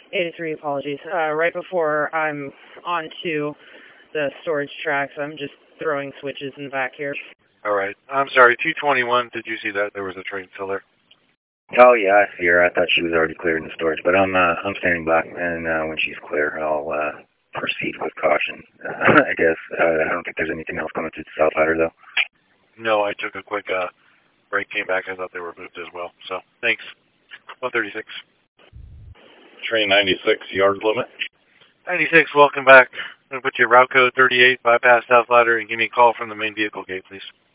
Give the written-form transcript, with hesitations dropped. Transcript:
83, apologies. Right before I'm onto the storage tracks, I'm just throwing switches in the back here. All right. I'm sorry, 221, did you see that? There was a train still there. Oh yeah, I see her. I thought she was already cleared in the storage, but I'm standing by, and when she's clear, I'll proceed with caution. I guess I don't think there's anything else coming through the South Ladder though. No, I took a quick break, came back. I thought they were moved as well. So thanks. 136. Train 96, yard limit. 96, welcome back. I'm going to put your route code 38, bypass South Ladder, and give me a call from the main vehicle gate, please.